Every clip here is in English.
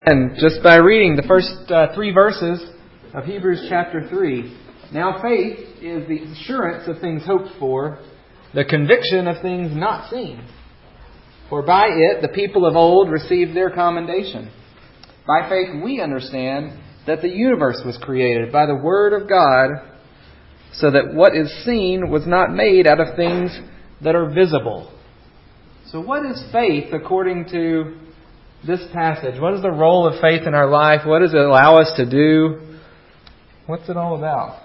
And just by reading the first 3 verses of Hebrews chapter 3. Now faith is the assurance of things hoped for, the conviction of things not seen. For by it the people of old received their commendation. By faith we understand that the universe was created by the Word of God, so that what is seen was not made out of things that are visible. So what is faith according to this passage? What is the role of faith in our life? What does it allow us to do? What's it all about?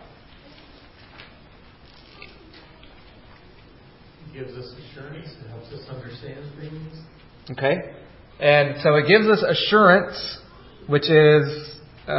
It gives us assurance. It helps us understand things. Okay. And so it gives us assurance, which is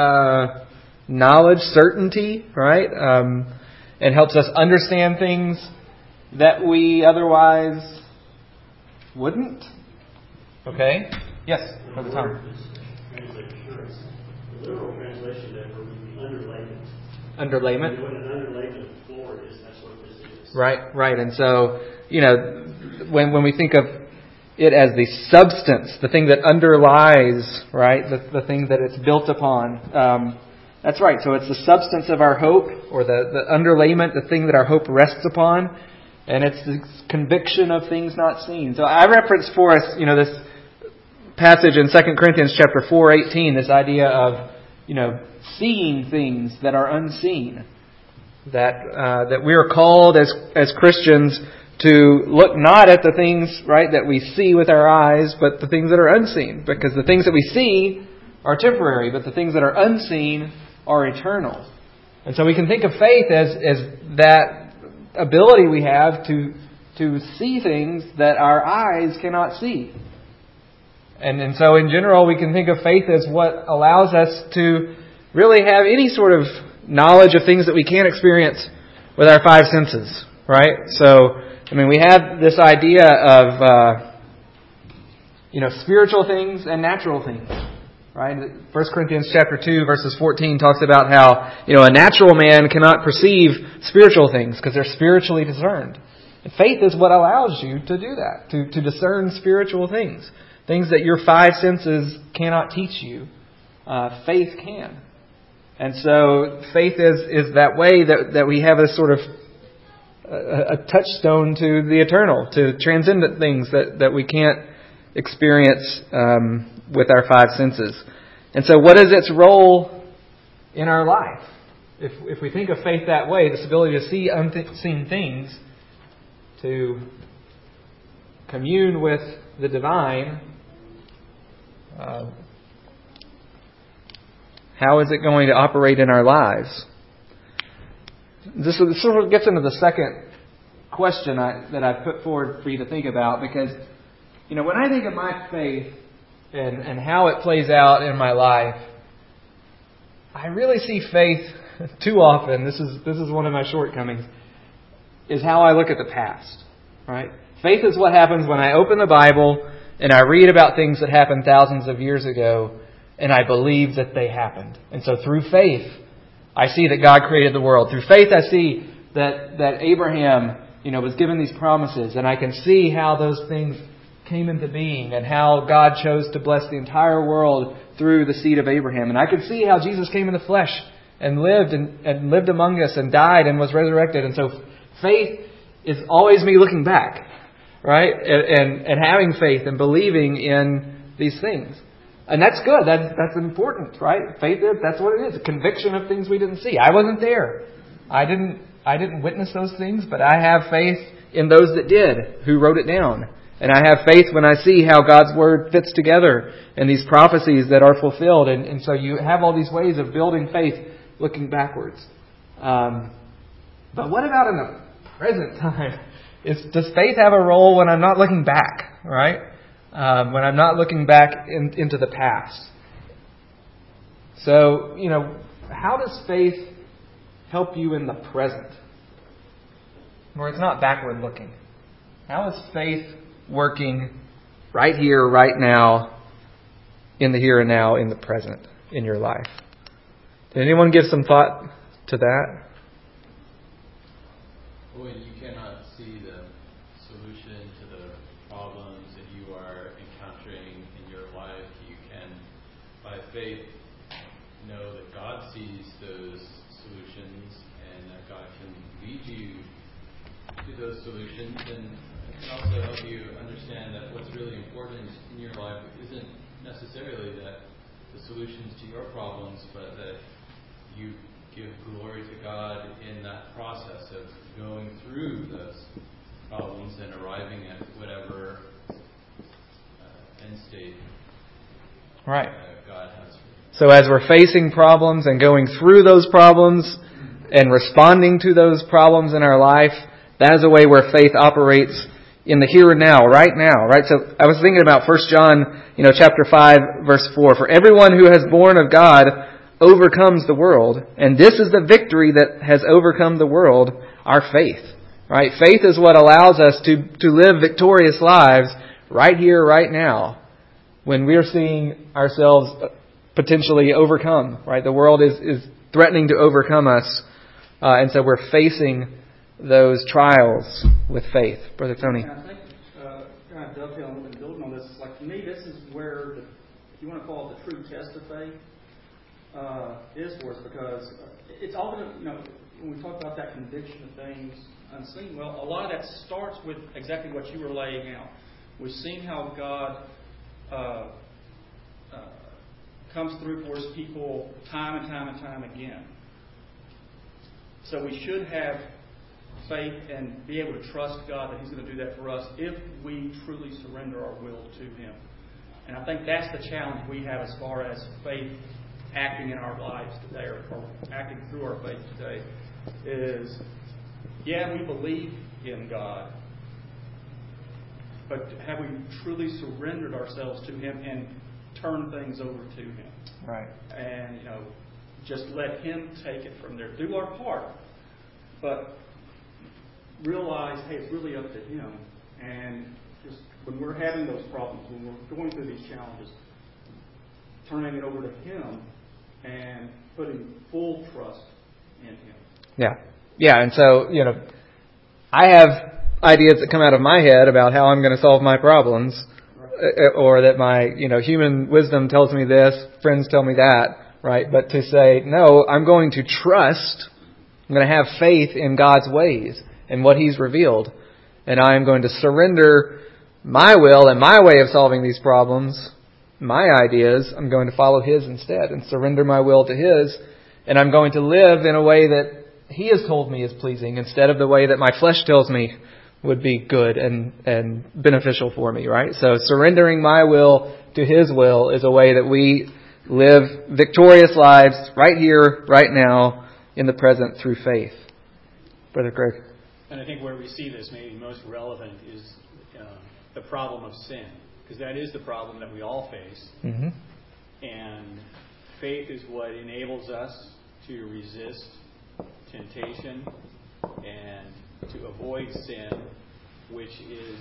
knowledge, certainty, right? It helps us understand things that we otherwise wouldn't. Okay. Yes, Brother Tom. Translate assurance. The literal translation there would be underlayment. Underlayment? What an underlayment floor is, that's what this is. Right. And so, when we think of it as the substance, the thing that underlies, right, the thing that it's built upon, that's right. So it's the substance of our hope, or the underlayment, the thing that our hope rests upon, and it's the conviction of things not seen. So I referenced for us, this passage in 2 Corinthians chapter 4:18, this idea of, seeing things that are unseen. That we are called as Christians to look not at the things, right, that we see with our eyes, but the things that are unseen. Because the things that we see are temporary, but the things that are unseen are eternal. And so we can think of faith as that ability we have to see things that our eyes cannot see. And so in general, we can think of faith as what allows us to really have any sort of knowledge of things that we can't experience with our 5 senses, right? So, we have this idea of, spiritual things and natural things, right? 1 Corinthians chapter 2, verses 14 talks about how, a natural man cannot perceive spiritual things because they're spiritually discerned. And faith is what allows you to do that, to discern spiritual things. Things that your 5 senses cannot teach you, faith can. And so faith is that way that we have a sort of a touchstone to the eternal, to transcendent things that we can't experience with our 5 senses. And so what is its role in our life? If we think of faith that way, this ability to see unseen things, to commune with the divine, how is it going to operate in our lives? This sort of gets into the second question that I've put forward for you to think about, because, when I think of my faith and how it plays out in my life, I really see faith too often. This is one of my shortcomings, is how I look at the past, right? Faith is what happens when I open the Bible and I read about things that happened thousands of years ago, and I believe that they happened. And so through faith, I see that God created the world. Through faith, I see that Abraham, was given these promises, and I can see how those things came into being, and how God chose to bless the entire world through the seed of Abraham. And I can see how Jesus came in the flesh and lived among us and died and was resurrected. And so faith is always me looking back, right? And having faith and believing in these things. And that's good. That's important, right? Faith, that's what it is. A conviction of things we didn't see. I wasn't there. I didn't witness those things, but I have faith in those that did, who wrote it down. And I have faith when I see how God's Word fits together and these prophecies that are fulfilled. And so you have all these ways of building faith looking backwards. But what about in the present time? Does faith have a role when I'm not looking back, right? When I'm not looking back into the past. So, how does faith help you in the present? Where it's not backward looking. How is faith working right here, right now, in the here and now, in the present, in your life? Did anyone give some thought to that? Well, you cannot see the solution to the problems that you are encountering in your life. You can, by faith know that God sees those solutions and that God can lead you to those solutions, and it can also help you understand that what's really important in your life isn't necessarily that the solutions to your problems, but that you give glory to God in that process of going through those problems and arriving at whatever end state Right. God has for you. So as we're facing problems and going through those problems and responding to those problems in our life, that is a way where faith operates in the here and now, right now, right? So I was thinking about 1 John, chapter 5, verse 4. For everyone who has born of God overcomes the world, and this is the victory that has overcome the world, our faith. Right? Faith is what allows us to live victorious lives right here, right now, when we're seeing ourselves potentially overcome. Right? The world is threatening to overcome us, and so we're facing those trials with faith. Brother Tony. And I think, kind of dovetailing and building on this, like to me, this is where, if you want to call it the true test of faith, is for us, because it's all going to, when we talk about that conviction of things unseen, well, a lot of that starts with exactly what you were laying out. We've seen how God comes through for His people time and time and time again. So we should have faith and be able to trust God that He's going to do that for us if we truly surrender our will to Him. And I think that's the challenge we have as far as faith acting in our lives today, or acting through our faith today, is, yeah, we believe in God, but have we truly surrendered ourselves to Him and turned things over to Him? Right. And, just let Him take it from there. Do our part, but realize, hey, it's really up to Him. And just when we're having those problems, when we're going through these challenges, turning it over to Him and putting full trust in Him. Yeah, and so, I have ideas that come out of my head about how I'm going to solve my problems, right, or that my, human wisdom tells me this, friends tell me that, right? But to say, no, I'm going to trust, I'm going to have faith in God's ways and what He's revealed, and I am going to surrender my will and my way of solving these problems, my ideas. I'm going to follow His instead and surrender my will to His, and I'm going to live in a way that He has told me is pleasing instead of the way that my flesh tells me would be good and beneficial for me, right? So surrendering my will to His will is a way that we live victorious lives right here, right now, in the present through faith. Brother Greg. And I think where we see this maybe most relevant is the problem of sin, because that is the problem that we all face. Mm-hmm. And faith is what enables us to resist temptation and to avoid sin, which is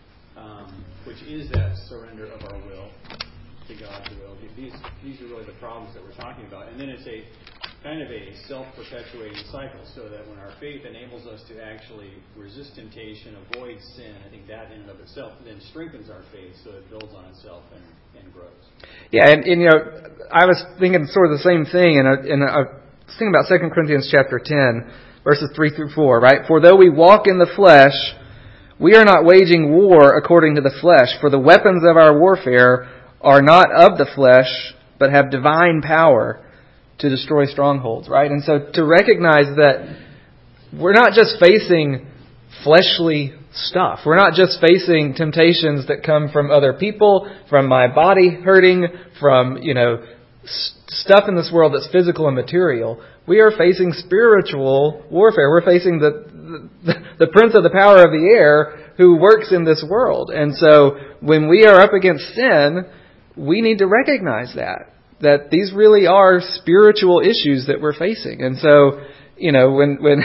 that surrender of our will to God's will. These are really the problems that we're talking about. And then it's a kind of a self-perpetuating cycle, so that when our faith enables us to actually resist temptation, avoid sin, I think that in and of itself then strengthens our faith, so it builds on itself and grows. Yeah, and I was thinking sort of the same thing, and I was thinking about 2 Corinthians chapter 10, verses 3 through 4, right? For though we walk in the flesh, we are not waging war according to the flesh, for the weapons of our warfare are not of the flesh, but have divine power to destroy strongholds, right? And so to recognize that we're not just facing fleshly stuff. We're not just facing temptations that come from other people, from my body hurting, from, stuff in this world that's physical and material. We are facing spiritual warfare. We're facing the prince of the power of the air who works in this world. And so when we are up against sin, we need to recognize that these really are spiritual issues that we're facing. And so, when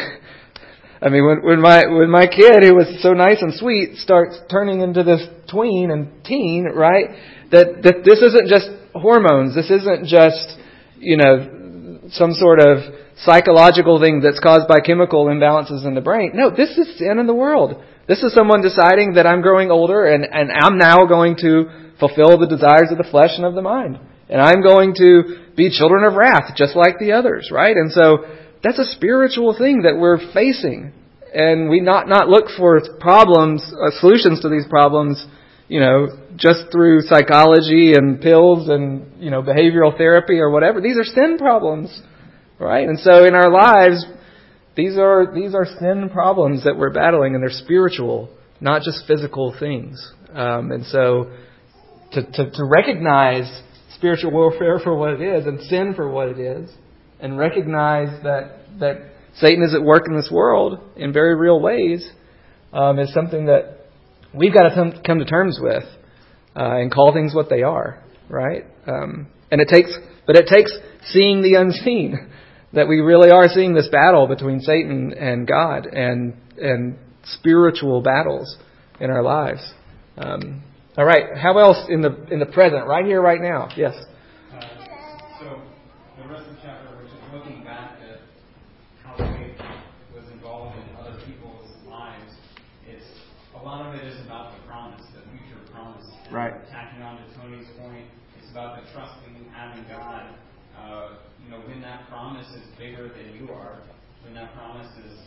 my kid, who was so nice and sweet, starts turning into this tween and teen, right? That this isn't just hormones. This isn't just, some sort of psychological thing that's caused by chemical imbalances in the brain. No, this is sin in the world. This is someone deciding that I'm growing older and I'm now going to fulfill the desires of the flesh and of the mind. And I'm going to be children of wrath, just like the others, right? And so that's a spiritual thing that we're facing. And we not look for problems, solutions to these problems, just through psychology and pills and, behavioral therapy or whatever. These are sin problems, right? And so in our lives, these are sin problems that we're battling, and they're spiritual, not just physical things. And so to recognize spiritual warfare for what it is and sin for what it is, and recognize that Satan is at work in this world in very real ways, is something that we've got to come to terms with and call things what they are, right? And it takes seeing the unseen, that we really are seeing this battle between Satan and God, and spiritual battles in our lives. All right. How else in the present, right here, right now? Yes. So the rest of the chapter, which is looking back at how faith was involved in other people's lives, a lot of it is about the promise, the future promise. And right. Tacking on to Tony's point, it's about the trusting and having God. When that promise is bigger than you are, when that promise is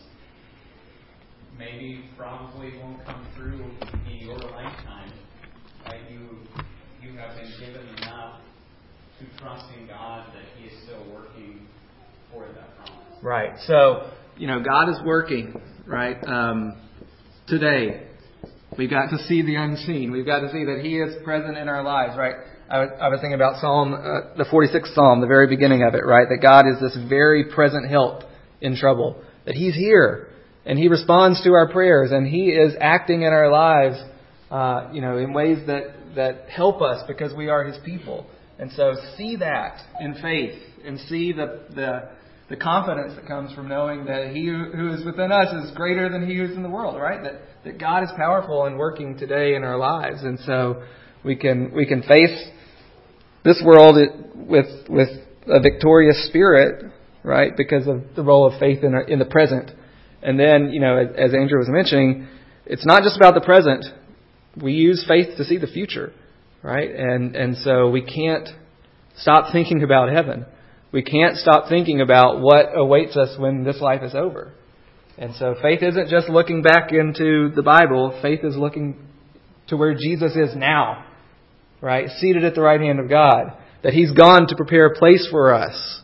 probably won't come through in your lifetime, right? You have been given enough to trust in God that He is still working for that promise. Right. So, God is working, right? Today, we've got to see the unseen. We've got to see that He is present in our lives, right? I was thinking about Psalm, the 46th Psalm, the very beginning of it, right? That God is this very present help in trouble. That He's here, and He responds to our prayers, and He is acting in our lives, in ways that help us because we are His people. And so see that in faith, and see the confidence that comes from knowing that He who is within us is greater than he who is in the world, right? That God is powerful and working today in our lives. And so we can face this world with a victorious spirit, right? Because of the role of faith in the present. And then, as Andrew was mentioning, it's not just about the present. We use faith to see the future, right? And so we can't stop thinking about heaven. We can't stop thinking about what awaits us when this life is over. And so faith isn't just looking back into the Bible. Faith is looking to where Jesus is now, right? Seated at the right hand of God. That He's gone to prepare a place for us.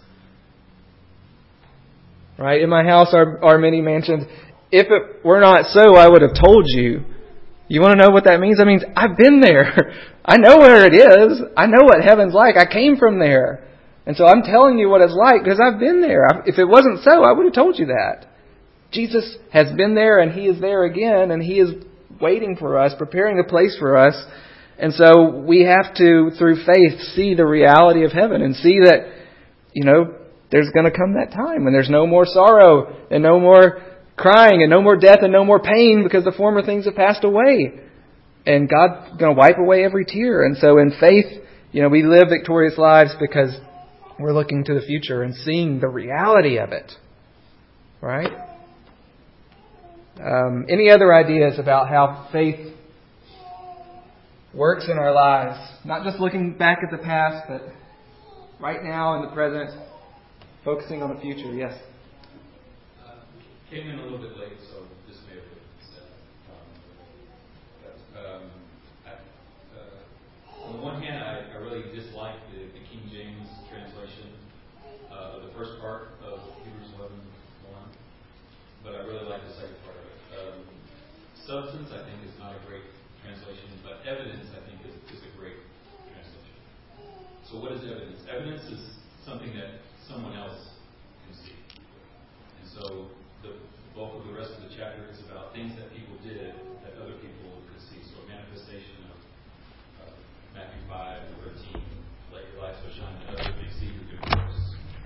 Right? In my house are many mansions. If it were not so, I would have told you. You want to know what that means? That means I've been there. I know where it is. I know what heaven's like. I came from there. And so I'm telling you what it's like because I've been there. If it wasn't so, I would have told you that. Jesus has been there, and He is there again, and He is waiting for us, preparing a place for us. And so we have to, through faith, see the reality of heaven and see that, there's going to come that time when there's no more sorrow and no more crying and no more death and no more pain because the former things have passed away. And God's going to wipe away every tear. And so in faith, we live victorious lives because we're looking to the future and seeing the reality of it. Right? Any other ideas about how faith works in our lives? Not just looking back at the past, but right now in the present, focusing on the future. Yes? Came in a little bit late, so this may have been said. On the one hand, I really dislike the King James translation of the first part of Hebrews 11:1, but I really like the second part of it. Substance, I think, is not a great translation, but evidence, I think, is a great translation. So what is evidence? Evidence is something that someone else can see. And so the bulk of the rest of the chapter is about things that people did that other people could see. So a manifestation of Matthew 5:13, let your light so shine that others may see your good works.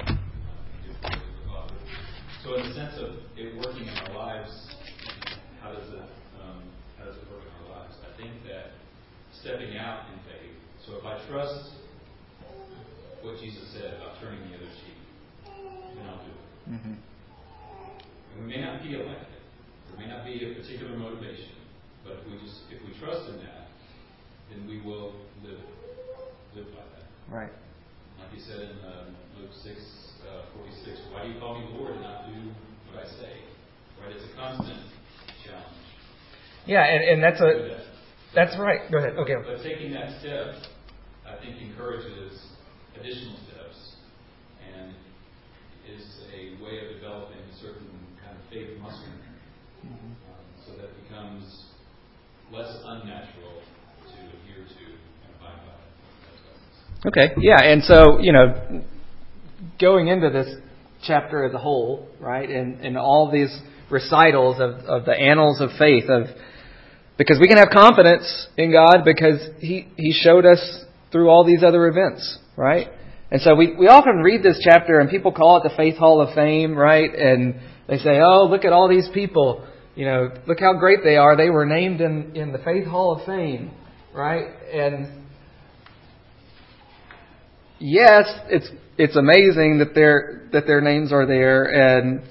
So in the sense of it working in our lives, how does it work in our lives? I think that stepping out in faith. So if I trust what Jesus said about turning the other cheek, then I'll do it. Mm-hmm. And we may not feel like it. There may not be a particular motivation. But if we trust in that, then we will live by that. Right. Like he said in Luke 6:46, why do you call me Lord and not do what I say? Right? It's a constant challenge. Yeah, and that's right. Go ahead. Okay. But taking that step, I think, encourages additional steps and is a way of developing a certain kind of faith muscle, so that it becomes less unnatural to adhere to and abide by. Okay. Yeah, and so, going into this chapter as a whole, right, and all these recitals of the annals of faith, because we can have confidence in God because He showed us through all these other events, right? And so we often read this chapter and people call it the Faith Hall of Fame, right? And they say, oh, look at all these people. Look how great they are. They were named in the Faith Hall of Fame, right? And yes, it's amazing that their names are there, and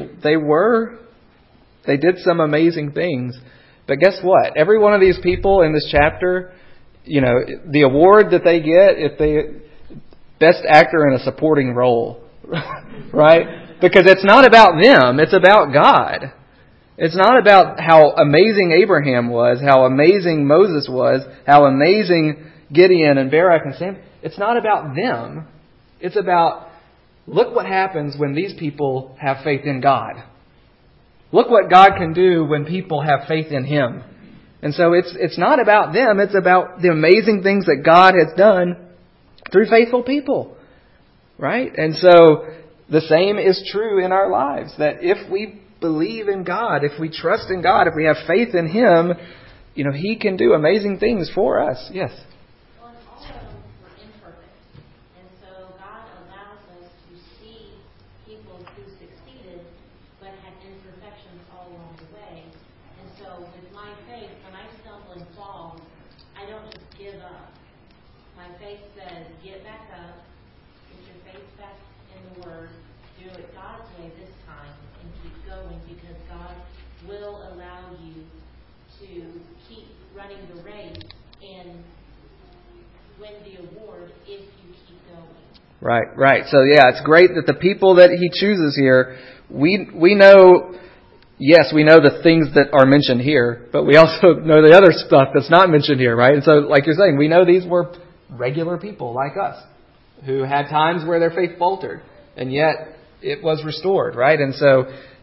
they did some amazing things. But guess what? Every one of these people in this chapter, the award that they get, if they best actor in a supporting role, right? Because it's not about them, it's about God. It's not about how amazing Abraham was, how amazing Moses was, how amazing Gideon and Barak and Sam. It's not about them. It's about, look what happens when these people have faith in God. Look what God can do when people have faith in Him. And so it's not about them. It's about the amazing things that God has done through faithful people. Right? And so the same is true in our lives. That if we believe in God, if we trust in God, if we have faith in Him, He can do amazing things for us. Yes? Well, and all of them were imperfect. And so God allows us to see people who succeeded but had imperfections all along the way. And so with my faith, when I stumble and fall, I don't just give up. My faith says, get back up, get your faith back in the Word, do it God's way this time, and keep going, because God will allow you to keep running the race and win the award if you keep going. Right. So yeah, it's great that the people that He chooses here, we know, yes, we know the things that are mentioned here, but we also know the other stuff that's not mentioned here, right? And so, like you're saying, we know these were regular people like us who had times where their faith faltered, and yet it was restored, right? And so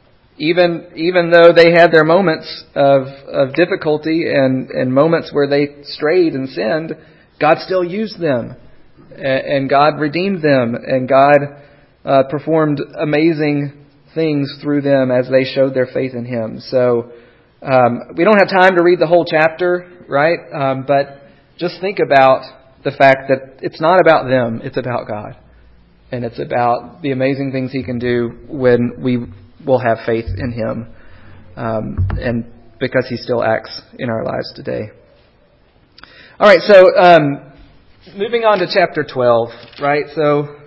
even though they had their moments of difficulty and moments where they strayed and sinned, God still used them, and God redeemed them, and God performed amazing things through them as they showed their faith in Him. So we don't have time to read the whole chapter, right? But just think about the fact that it's not about them, it's about God. And it's about the amazing things He can do when we will have faith in Him. And because He still acts in our lives today. All right, so moving on to chapter 12, right? So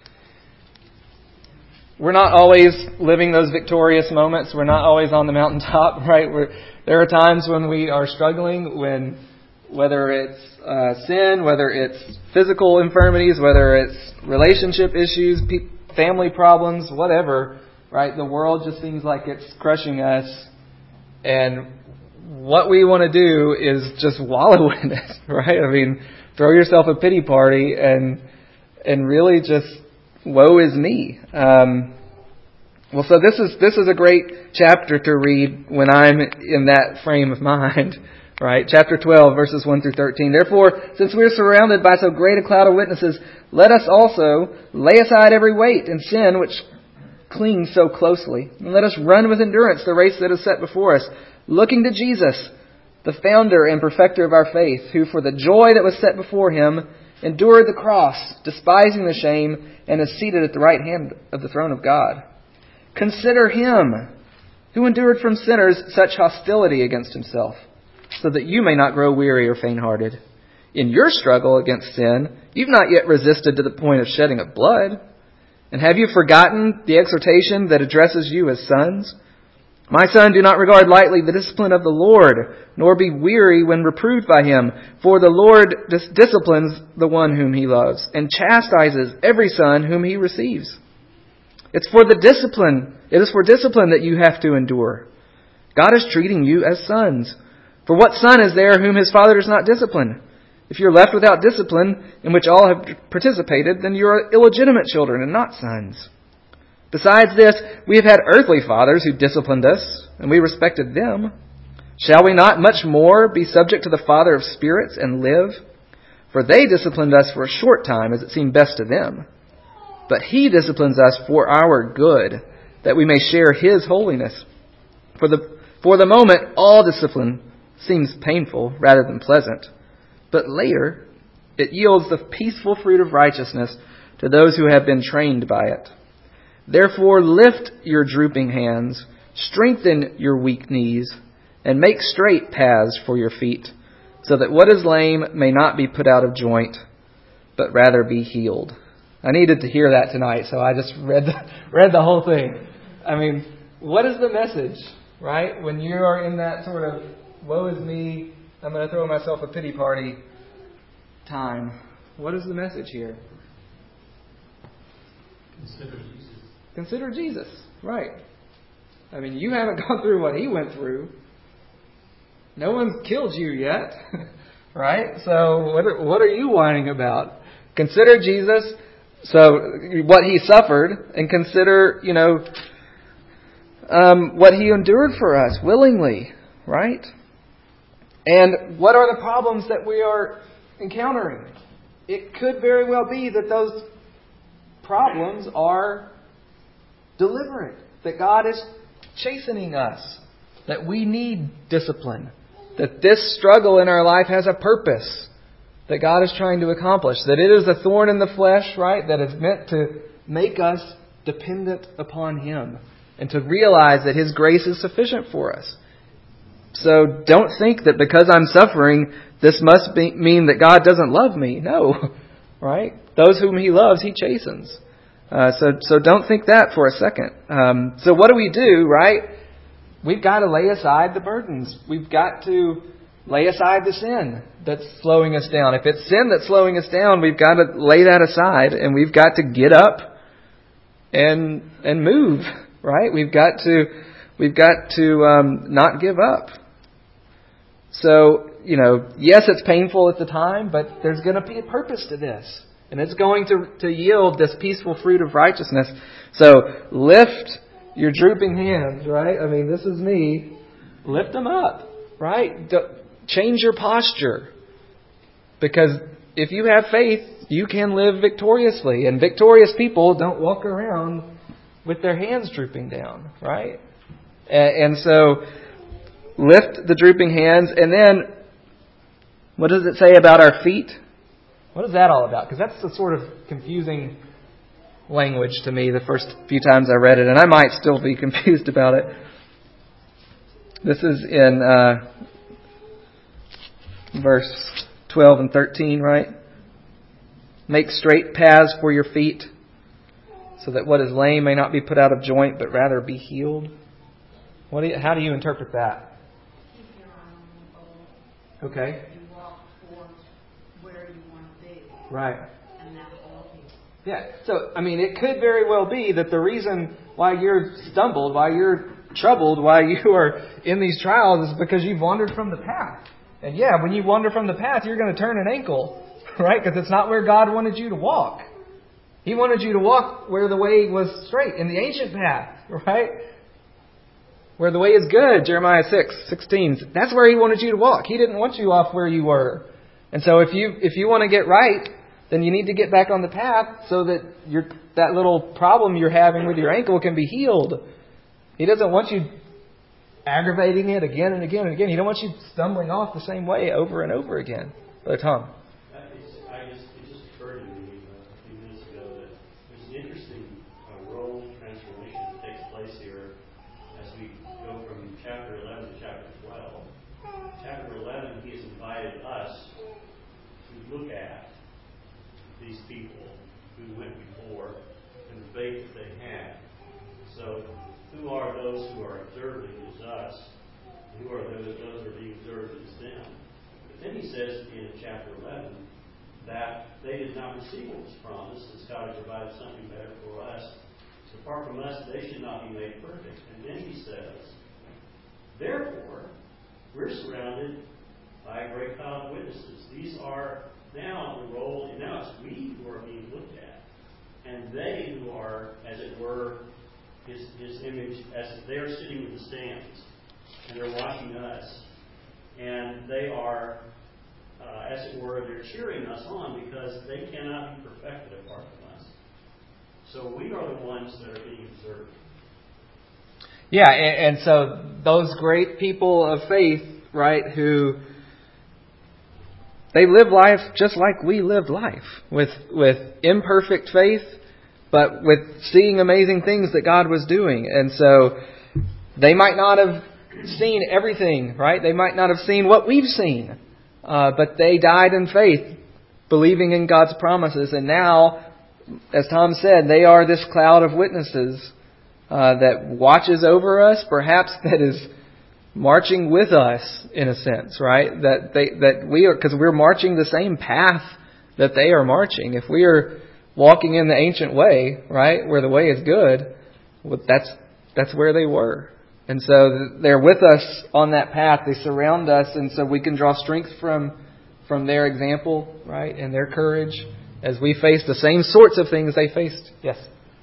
we're not always living those victorious moments. We're not always on the mountaintop, right? There are times when we are struggling, whether it's sin, whether it's physical infirmities, whether it's relationship issues, family problems, whatever, right? The world just seems like it's crushing us. And what we want to do is just wallow in it, right? I mean, throw yourself a pity party and really just, woe is me. Well, so this is a great chapter to read when I'm in that frame of mind. Right, chapter 12, verses 1 through 13. Therefore, since we are surrounded by so great a cloud of witnesses, let us also lay aside every weight and sin which clings so closely. And let us run with endurance the race that is set before us, looking to Jesus, the founder and perfecter of our faith, who for the joy that was set before Him endured the cross, despising the shame, and is seated at the right hand of the throne of God. Consider Him who endured from sinners such hostility against Himself, so that you may not grow weary or faint-hearted. In your struggle against sin, you've not yet resisted to the point of shedding of blood. And have you forgotten the exhortation that addresses you as sons? My son, do not regard lightly the discipline of the Lord, nor be weary when reproved by him. For the Lord disciplines the one whom he loves, and chastises every son whom he receives. It is for discipline that you have to endure. God is treating you as sons. For what son is there whom his father does not discipline? If you're left without discipline, in which all have participated, then you are illegitimate children and not sons. Besides this, we have had earthly fathers who disciplined us, and we respected them. Shall we not much more be subject to the Father of spirits and live? For they disciplined us for a short time, as it seemed best to them. But He disciplines us for our good, that we may share His holiness. For the moment, all discipline seems painful rather than pleasant. But later, it yields the peaceful fruit of righteousness to those who have been trained by it. Therefore, lift your drooping hands, strengthen your weak knees, and make straight paths for your feet, so that what is lame may not be put out of joint, but rather be healed. I needed to hear that tonight, so I just read the whole thing. I mean, what is the message, right? When you are in that sort of, woe is me, I'm going to throw myself a pity party time. What is the message here? Consider Jesus. Consider Jesus, right. I mean, you haven't gone through what He went through. No one's killed you yet, right? So what are you whining about? Consider Jesus, so what He suffered, and consider, what He endured for us willingly, right? And what are the problems that we are encountering? It could very well be that those problems are deliberate, that God is chastening us, that we need discipline, that this struggle in our life has a purpose that God is trying to accomplish, that it is a thorn in the flesh, right, that is meant to make us dependent upon Him and to realize that His grace is sufficient for us. So don't think that because I'm suffering, this must mean that God doesn't love me. No, right? Those whom He loves, He chastens. So don't think that for a second. So what do, right? We've got to lay aside the burdens. We've got to lay aside the sin that's slowing us down. If it's sin that's slowing us down, we've got to lay that aside, and we've got to get up and move, right? We've got to not give up. So, yes, it's painful at the time, but there's going to be a purpose to this. And it's going to yield this peaceful fruit of righteousness. So lift your drooping hands, right? I mean, this is me. Lift them up, right? Change your posture. Because if you have faith, you can live victoriously. And victorious people don't walk around with their hands drooping down, right? And so lift the drooping hands. And then, what does it say about our feet? What is that all about? Because that's the sort of confusing language to me the first few times I read it, and I might still be confused about it. This is in verse 12 and 13, right? Make straight paths for your feet, so that what is lame may not be put out of joint, but rather be healed. How do you interpret that? Keep your eye on the goal. Okay. You walk towards where you want to be. Right. And that will be. Yeah. So, I mean, it could very well be that the reason why you're stumbled, why you're troubled, why you are in these trials is because you've wandered from the path. And yeah, when you wander from the path, you're going to turn an ankle, right? Because it's not where God wanted you to walk. He wanted you to walk where the way was straight, in the ancient path, right? Where the way is good, Jeremiah 6:16. That's where He wanted you to walk. He didn't want you off where you were. And so if you want to get right, then you need to get back on the path so that that little problem you're having with your ankle can be healed. He doesn't want you aggravating it again and again and again. He don't want you stumbling off the same way over and over again. Brother Tom. It just occurred to me a few minutes ago that there's an interesting role transformation that takes place here as we go from chapter 11 to chapter 12. Chapter 11, He has invited us to look at these people who went before and the faith that they had, So who are those who are observing is us. Who are those who are being observed is them. But then he says in chapter 11 that they did not receive what was promised, as God had provided something better for us. So apart from us, they should not be made perfect. And then he says, therefore, we're surrounded by a great cloud of witnesses. These are now the role, and now it's we who are being looked at. And they who are, as it were, his image, as they're sitting in the stands, and they're watching us. And they are, as it were, they're cheering us on because they cannot be perfected apart from us. So we are the ones that are being observed. Yeah, and so those great people of faith, right, who they live life just like we lived life, with imperfect faith, but with seeing amazing things that God was doing. And so they might not have seen everything, right? They might not have seen what we've seen, but they died in faith, believing in God's promises. And now, as Tom said, they are this cloud of witnesses that watches over us, perhaps that is marching with us in a sense, right? That we are, because we're marching the same path that they are marching. If we are walking in the ancient way, right, where the way is good, well, that's where they were. And so they're with us on that path. They surround us, and so we can draw strength from their example, right, and their courage as we face the same sorts of things they faced. Yes?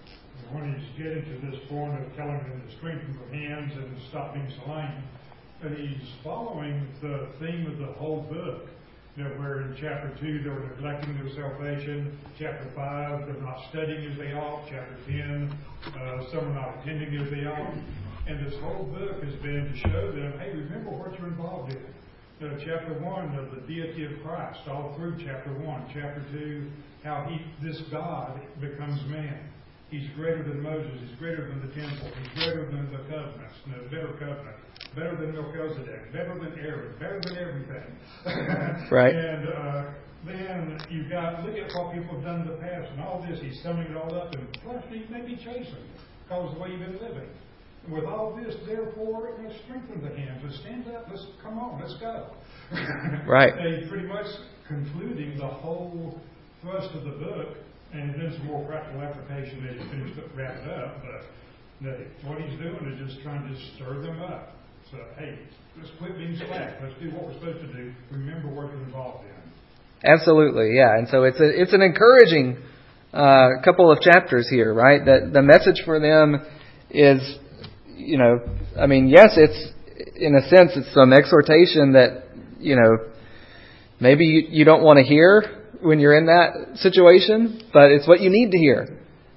When he's getting to this point of telling them to strengthen their hands and stop being so lame, and he's following the theme of the whole book. You know, where in chapter 2 they were neglecting their salvation. Chapter 5 they're not studying as they ought. Chapter 10 some are not attending as they ought. And this whole book has been to show them, hey, remember what you're involved in. Chapter 1 of the deity of Christ, all through chapter 1. Chapter 2, how this God becomes man. He's greater than Moses. He's greater than the temple. He's greater than the covenants, the better covenant. Better than Melchizedek. Better than Aaron. Better than everything. Right. And then you've got, look at what people have done in the past. And all this, he's summing it all up. And plus, he may be chastened because of the way you've been living. And with all this, therefore, let's strengthen the hands. Let's stand up. Let's come on. Let's go. Right. They pretty much concluding the whole thrust of the book. And then some more practical application as you finish wrap it up. But what he's doing is just trying to stir them up. So, hey, let's quit being slack. Let's do what we're supposed to do. Remember what you're involved in. Absolutely, yeah. And so it's an encouraging couple of chapters here, right? That the message for them is, you know, I mean, yes, it's in a sense it's some exhortation that, you know, maybe you don't want to hear when you're in that situation, but it's what you need to hear.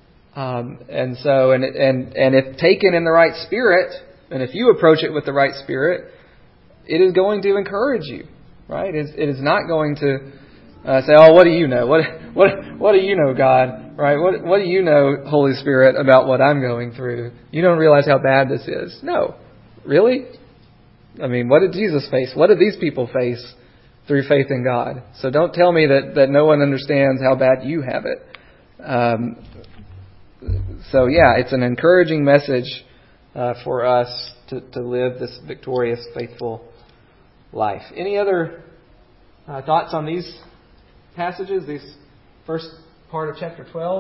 And so, and if taken in the right spirit, and if you approach it with the right spirit, it is going to encourage you, right? It is not going to say, "Oh, what do you know? What do you know, God? Right? What do you know, Holy Spirit, about what I'm going through? You don't realize how bad this is." No, really. I mean, what did Jesus face? What did these people face through faith in God? So don't tell me that no one understands how bad you have it. So yeah, it's an encouraging message for us to live this victorious, faithful life. Any other thoughts on these passages, this first part of chapter 12?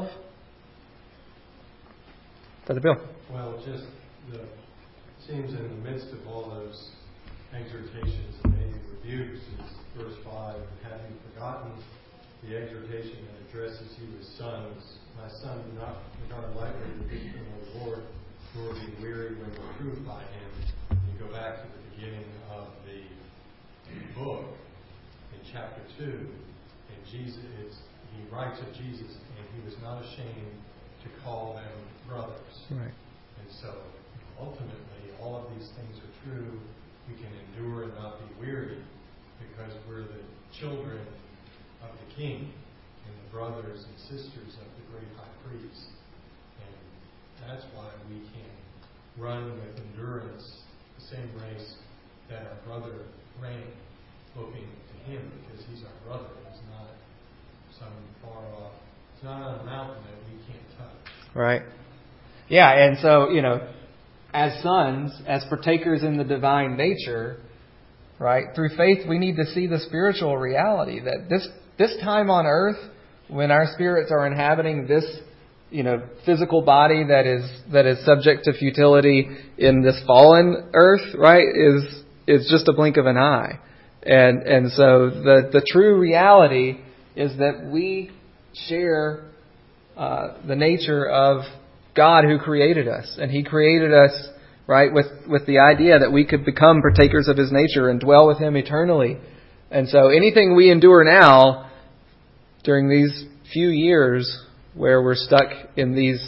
Brother Bill. Well, just seems in the midst of all those exhortations and maybe rebukes is verse 5, "Have you forgotten the exhortation that addresses you as sons? My son, do not regard lightly the discipline of the Lord, nor be weary when reproved by him." You go back to the beginning of the book in chapter 2, and he writes of Jesus, and he was not ashamed to call them brothers. Right. And so, ultimately, all of these things are true. We can endure and not be weary because we're the children of the King and the brothers and sisters of the great high priest. And that's why we can run with endurance the same race that our brother ran, looking to him because he's our brother. He's not some far off. It's not on a mountain that we can't touch. Right. Yeah, and so, as sons, as partakers in the divine nature, right, through faith we need to see the spiritual reality that this time on earth, when our spirits are inhabiting this, physical body that is subject to futility in this fallen earth, right, is just a blink of an eye. And so the true reality is that we share the nature of God who created us. And He created us, right, with the idea that we could become partakers of His nature and dwell with Him eternally. And so anything we endure now during these few years where we're stuck in these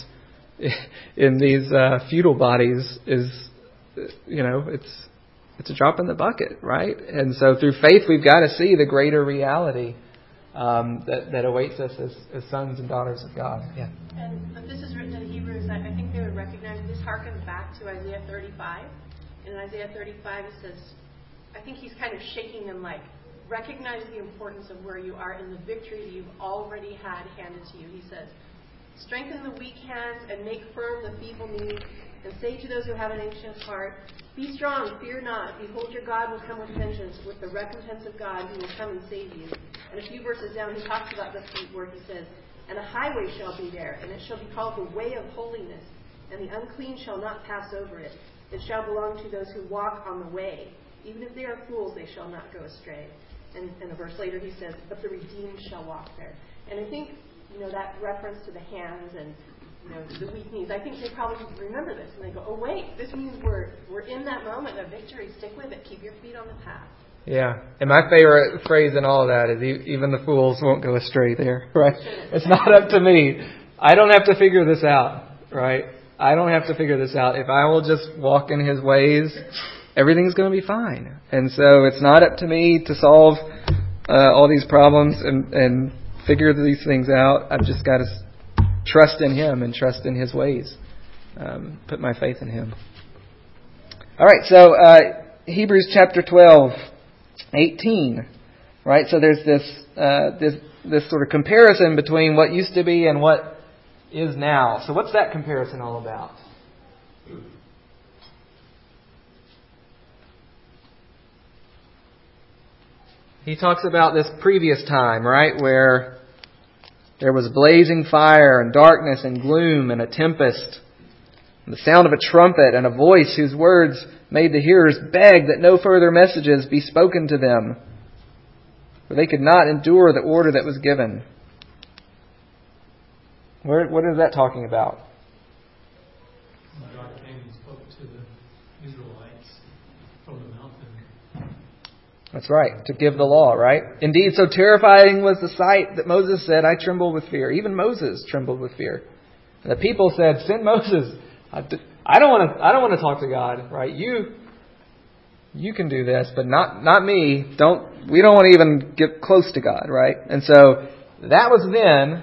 futile bodies is, it's a drop in the bucket, right? And so through faith we've got to see the greater reality that awaits us as sons and daughters of God. Yeah. And if this is written in Hebrews, I think they would recognize this harkens back to Isaiah 35. In Isaiah 35 it says, I think he's kind of shaking them like, recognize the importance of where you are in the victory that you've already had handed to you. He says, strengthen the weak hands and make firm the feeble knees, and say to those who have an anxious heart, be strong, fear not. Behold, your God will come with vengeance, with the recompense of God, He will come and save you. And a few verses down, he talks about this where he says, and a highway shall be there, and it shall be called the way of holiness, and the unclean shall not pass over it. It shall belong to those who walk on the way. Even if they are fools, they shall not go astray. And a verse later he says, but the redeemed shall walk there. And I think, that reference to the hands and, the weak knees, I think they probably remember this. And they go, oh, wait, this means we're in that moment of victory. Stick with it. Keep your feet on the path. Yeah. And my favorite phrase in all of that is even the fools won't go astray there, right? It's not up to me. I don't have to figure this out, right? I don't have to figure this out. If I will just walk in His ways, everything's going to be fine. And so it's not up to me to solve all these problems and figure these things out. I've just got to trust in Him and trust in His ways. Put my faith in Him. All right, so Hebrews chapter 12, 18. Right, so there's this sort of comparison between what used to be and what is now. So what's that comparison all about? He talks about this previous time, right, where there was blazing fire and darkness and gloom and a tempest, and the sound of a trumpet and a voice whose words made the hearers beg that no further messages be spoken to them, for they could not endure the order that was given. What is that talking about? God came and spoke to the Israelites from the mountain. That's right, to give the law, right? Indeed, so terrifying was the sight that Moses said, I tremble with fear. Even Moses trembled with fear. And the people said, send Moses. I don't want to talk to God, right? You can do this, but not me. We don't want to even get close to God, right? And so that was then.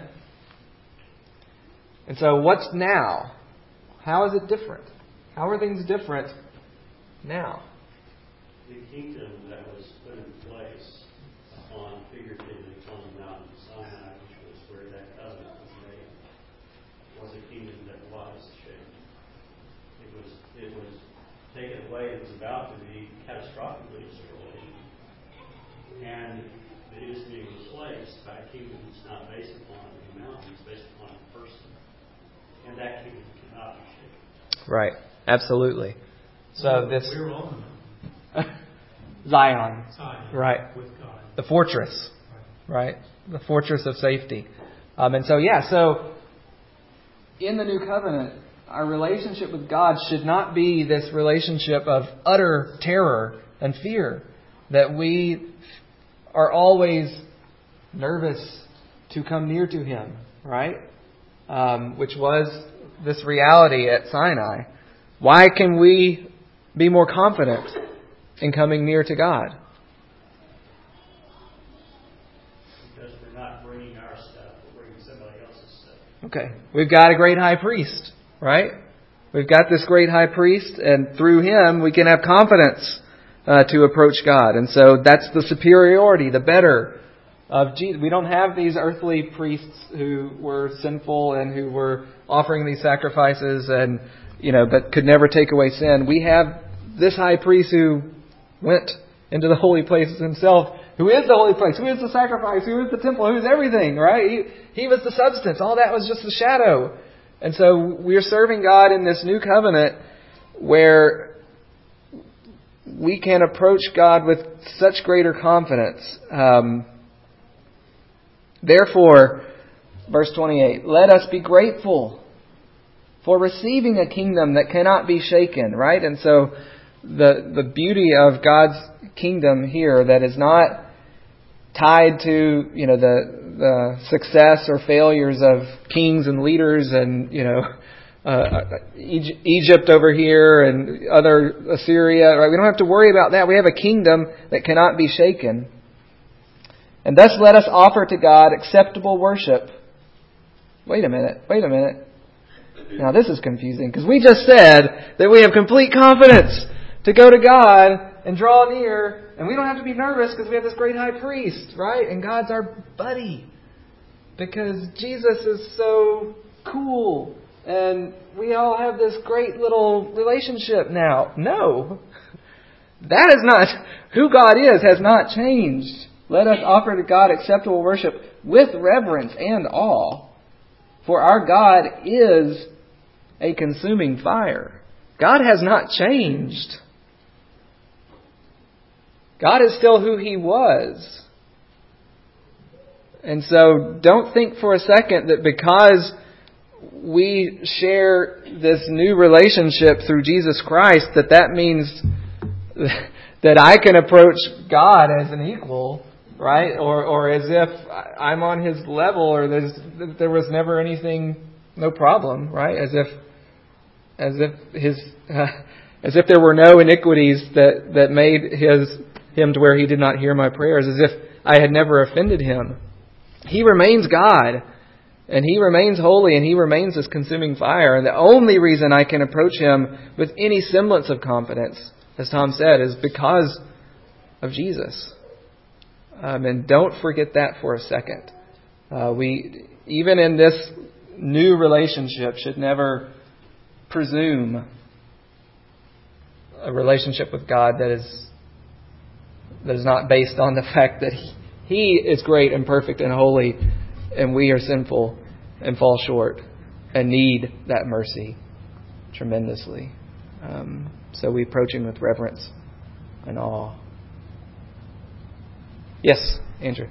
And so what's now? How is it different? How are things different now? The kingdom that was put in place figuratively on the mountain of Sinai, which was where that covenant was made, was a kingdom that was shaken. It was taken away. It was about to be catastrophically destroyed, and it is being replaced by a kingdom that's not based upon a mountain; it's based upon a person, and that kingdom cannot be shaken. Right. Absolutely. So we're on the mountain. Zion, right? With God. The fortress, right? The fortress of safety. So in the new covenant, our relationship with God should not be this relationship of utter terror and fear, that we are always nervous to come near to Him, right? Which was this reality at Sinai. Why can we be more confident in coming near to God? Because we're not bringing our stuff, we're bringing somebody else's stuff. Okay. We've got a great high priest, right? We've got this great high priest, and through Him we can have confidence to approach God. And so that's the superiority, the better of Jesus. We don't have these earthly priests who were sinful and who were offering these sacrifices and, but could never take away sin. We have this high priest who went into the holy places himself, who is the holy place, who is the sacrifice, who is the temple, who is everything, right? He was the substance. All that was just the shadow. And so we're serving God in this new covenant where we can approach God with such greater confidence. Therefore, verse 28, let us be grateful for receiving a kingdom that cannot be shaken, right? And so the beauty of God's kingdom here that is not tied to, the success or failures of kings and leaders and, Egypt over here and other Assyria, right? We don't have to worry about that. We have a kingdom that cannot be shaken. And thus let us offer to God acceptable worship. Wait a minute. Now this is confusing because we just said that we have complete confidence to go to God and draw near, and we don't have to be nervous because we have this great high priest, right? And God's our buddy because Jesus is so cool and we all have this great little relationship now. No, that is not who God is, has not changed. Let us offer to God acceptable worship with reverence and awe, for our God is a consuming fire. God has not changed. God is still who He was. And so don't think for a second that because we share this new relationship through Jesus Christ that means that I can approach God as an equal, right? Or as if I'm on His level, or there was never anything, no problem, right? As if there were no iniquities that made Him to where He did not hear my prayers, as if I had never offended Him. He remains God, and He remains holy, and He remains this consuming fire. And the only reason I can approach Him with any semblance of confidence, as Tom said, is because of Jesus. And don't forget that for a second. We, even in this new relationship, should never presume a relationship with God that is not based on the fact that He is great and perfect and holy, and we are sinful and fall short and need that mercy tremendously. So we approach Him with reverence and awe. Yes, Andrew.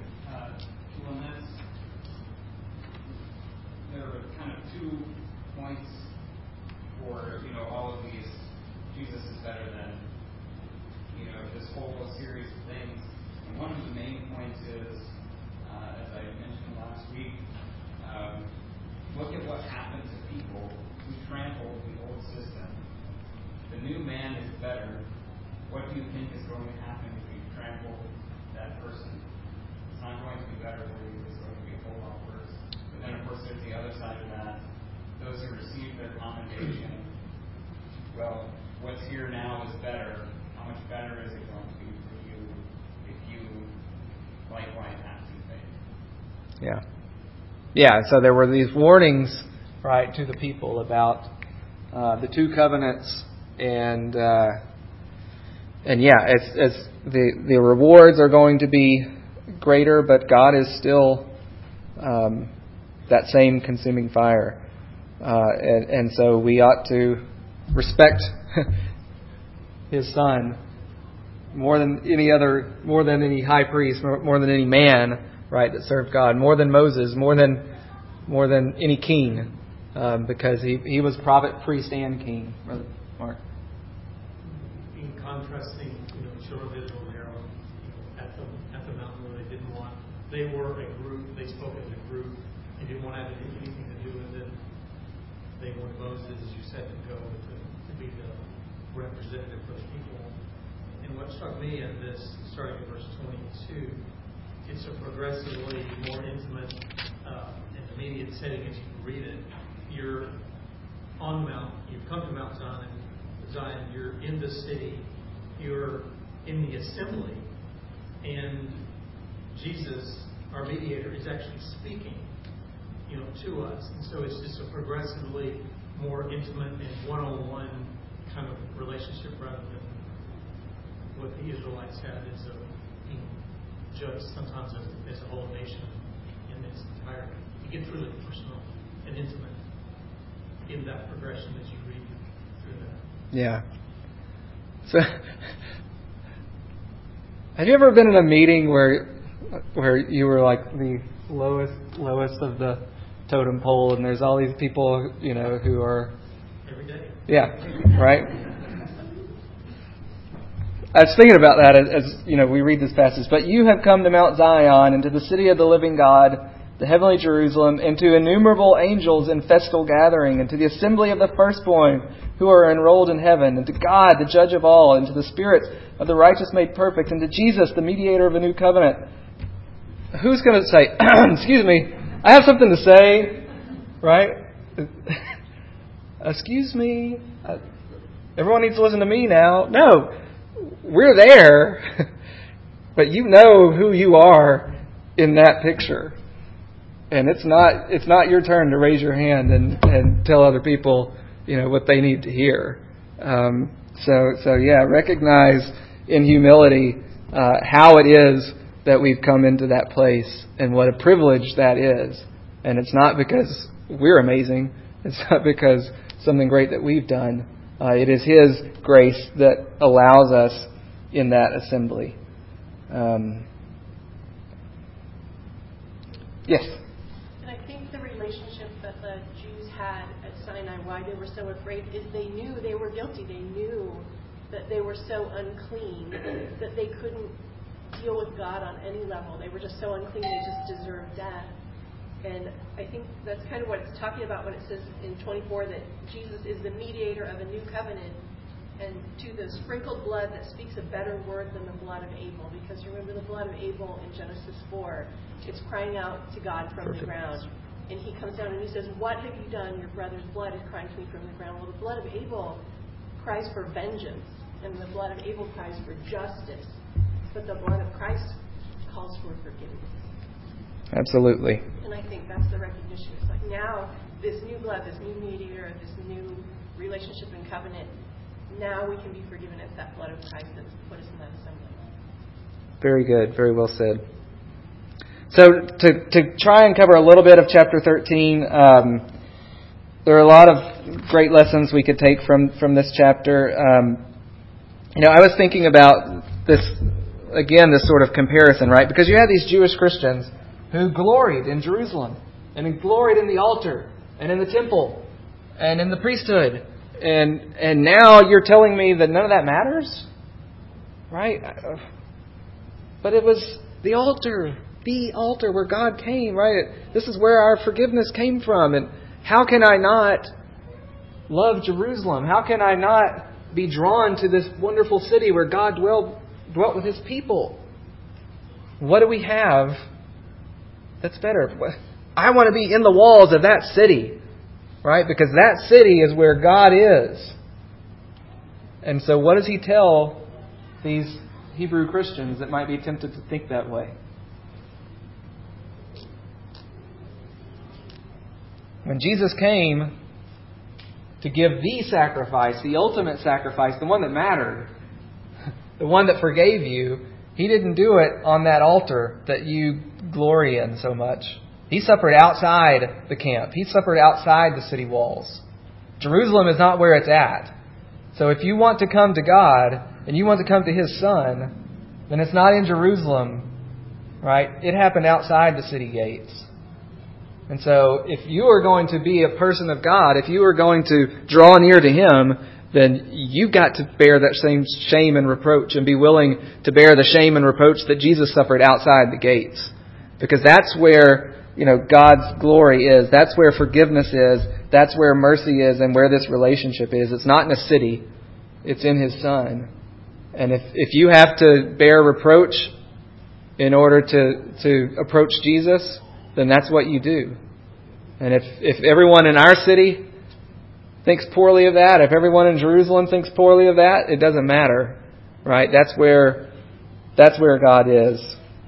There are kind of 2 points for all of these. Jesus is better than this whole series of things. And one of the main points is, as I mentioned last week, look at what happened to people who trampled the old system. The new man is better. What do you think is going to happen if you trample that person? It's not going to be better for you. It's going to be a whole lot worse. But then, of course, there's the other side of that. Those who receive their commendation. Well, what's here now is better. How much better is it going to be for you if you likewise have some faith? Yeah, so there were these warnings, right, to the people about the 2 covenants, and it's the rewards are going to be greater, but God is still that same consuming fire, and so we ought to respect His Son more than any high priest, more than any man, right, that served God, more than Moses, more than any king, because he was prophet, priest, and king. Brother Mark. In contrasting, children of Israel there at the mountain where they were a group, they spoke as a group, they didn't want to have anything to do with it. They wanted Moses, as you said, to go to be the representative for the people. And what struck me in this, starting at verse 22, it's a progressively more intimate and immediate setting as you read it. You're on the mountain. You've come to Mount Zion. You're in the city. You're in the assembly. And Jesus, our mediator, is actually speaking, to us. And so it's just a progressively more intimate and one-on-one kind of relationship rather than what the Israelites had as being judged sometimes as a whole nation in its entirety. It gets really personal and intimate in that progression as you read through that. Yeah. So, have you ever been in a meeting where you were like the lowest of the totem pole, and there's all these people, who are... Every day. Yeah, right? I was thinking about that as we read this passage. But you have come to Mount Zion, and to the city of the living God, the heavenly Jerusalem, and to innumerable angels in festal gathering, and to the assembly of the firstborn who are enrolled in heaven, and to God, the judge of all, and to the spirits of the righteous made perfect, and to Jesus, the mediator of a new covenant. Who's going to say, excuse me, I have something to say, right? Excuse me, everyone needs to listen to me now. No, we're there, but you know who you are in that picture. And it's not your turn to raise your hand and tell other people, what they need to hear. So recognize in humility how it is that we've come into that place and what a privilege that is. And it's not because we're amazing. It's not because something great that we've done. It is His grace that allows us in that assembly. Yes? And I think the relationship that the Jews had at Sinai, why they were so afraid, is they knew they were guilty. They knew that they were so unclean that they couldn't deal with God on any level. They were just so unclean, they just deserved death. And I think that's kind of what it's talking about when it says in 24 that Jesus is the mediator of a new covenant, and to the sprinkled blood that speaks a better word than the blood of Abel. Because remember the blood of Abel in Genesis 4, it's crying out to God from the ground. And he comes down and he says, what have you done? Your brother's blood is crying to me from the ground. Well, the blood of Abel cries for vengeance, and the blood of Abel cries for justice. But the blood of Christ calls for forgiveness. Absolutely. And I think that's the recognition. It's like now, this new blood, this new mediator, this new relationship and covenant, now we can be forgiven. It's that blood of Christ that's put us in that assembly. Very good. Very well said. So to try and cover a little bit of chapter 13, there are a lot of great lessons we could take from this chapter. I was thinking about this sort of comparison, right? Because you had these Jewish Christians who gloried in Jerusalem and gloried in the altar and in the temple and in the priesthood. And now you're telling me that none of that matters? Right? But it was the altar where God came, right? This is where our forgiveness came from. And how can I not love Jerusalem? How can I not be drawn to this wonderful city where God dwelt with His people? What do we have that's better? I want to be in the walls of that city, right? Because that city is where God is. And so what does He tell these Hebrew Christians that might be tempted to think that way? When Jesus came to give the sacrifice, the ultimate sacrifice, the one that mattered, the one that forgave you, He didn't do it on that altar that you glory in so much. He suffered outside the camp. He suffered outside the city walls. Jerusalem is not where it's at. So if you want to come to God and you want to come to His Son, then it's not in Jerusalem, right? It happened outside the city gates. And so if you are going to be a person of God, if you are going to draw near to Him, then you've got to bear that same shame and reproach and be willing to bear the shame and reproach that Jesus suffered outside the gates. Because that's where, God's glory is. That's where forgiveness is. That's where mercy is and where this relationship is. It's not in a city. It's in His Son. And if you have to bear reproach in order to approach Jesus, then that's what you do. And if everyone in our city thinks poorly of that, if everyone in Jerusalem thinks poorly of that, it doesn't matter, right? That's where God is.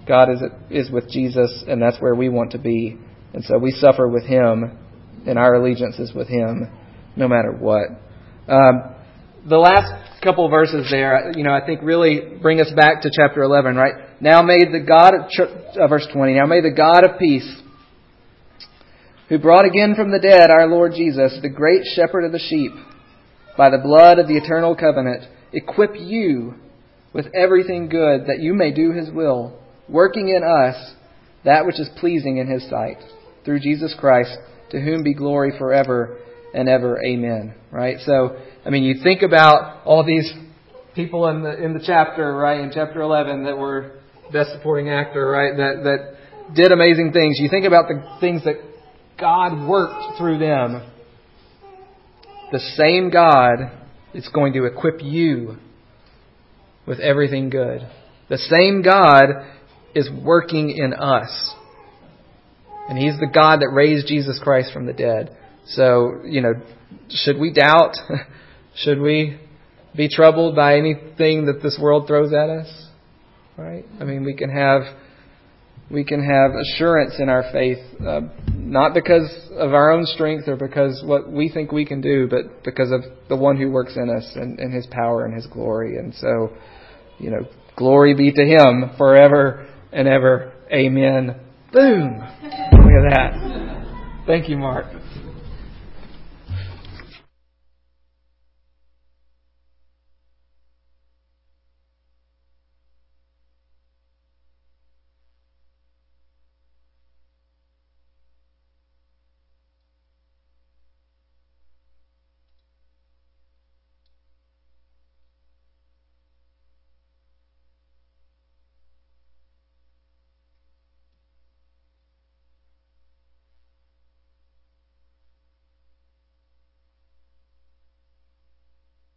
God is with Jesus, and that's where we want to be. And so we suffer with Him, and our allegiance is with Him, no matter what. The last couple of verses there, I think really bring us back to chapter 11, right? Now may the God of, verse 20, now may the God of peace, who brought again from the dead our Lord Jesus, the great shepherd of the sheep, by the blood of the eternal covenant, equip you with everything good that you may do His will, working in us that which is pleasing in His sight, through Jesus Christ, to whom be glory forever and ever. Amen. Right? So, you think about all these people in the chapter, right, in chapter 11 that were best supporting actor, right, that did amazing things. You think about the things that God worked through them. The same God is going to equip you with everything good. The same God is working in us. And He's the God that raised Jesus Christ from the dead. So, should we doubt? Should we be troubled by anything that this world throws at us? Right? We can have assurance in our faith, not because of our own strength or because what we think we can do, but because of the one who works in us and His power and His glory. And so, glory be to Him forever and ever. Amen. Boom. Look at that. Thank you, Mark.